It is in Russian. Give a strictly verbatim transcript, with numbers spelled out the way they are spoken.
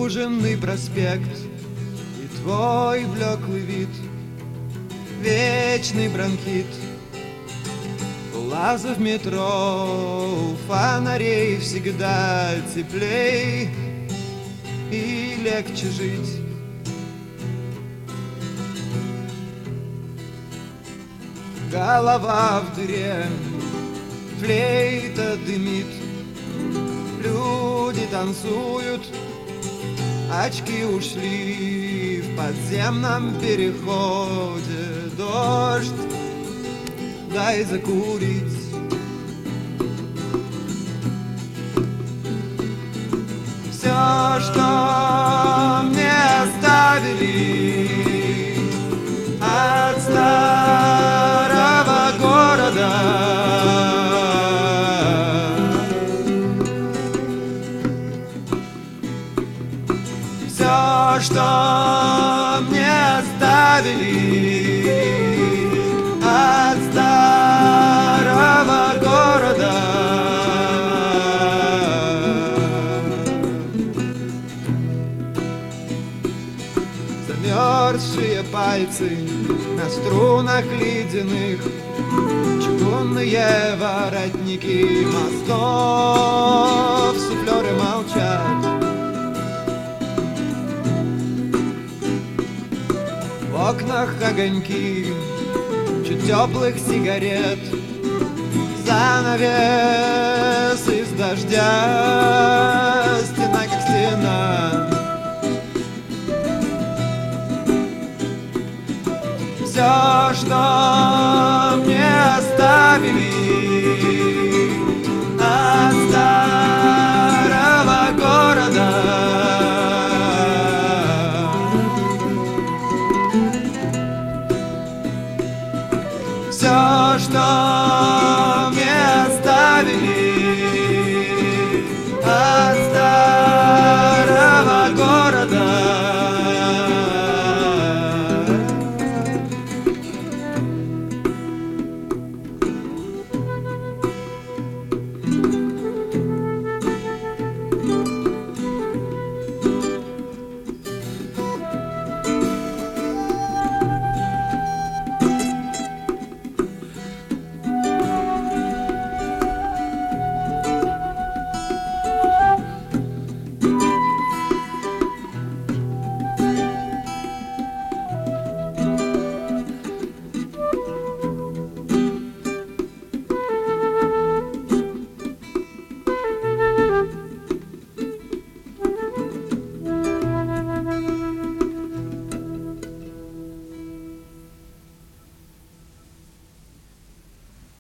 Южный проспект и твой блеклый вид, вечный бронхит. Лаза в метро, у фонарей всегда теплей и легче жить. Голова в дыре, флейта дымит, люди танцуют, очки ушли в подземном переходе. Дождь, дай закурить. Все, что мне оставили от старого города, все, что мне оставили от старого города. Замерзшие пальцы на струнах ледяных, чугунные воротники мостов, суфлеры молчат. В окнах огоньки чуть теплых сигарет, занавес из дождя, стена как стена. Все, что мне оставили от старого города, все, что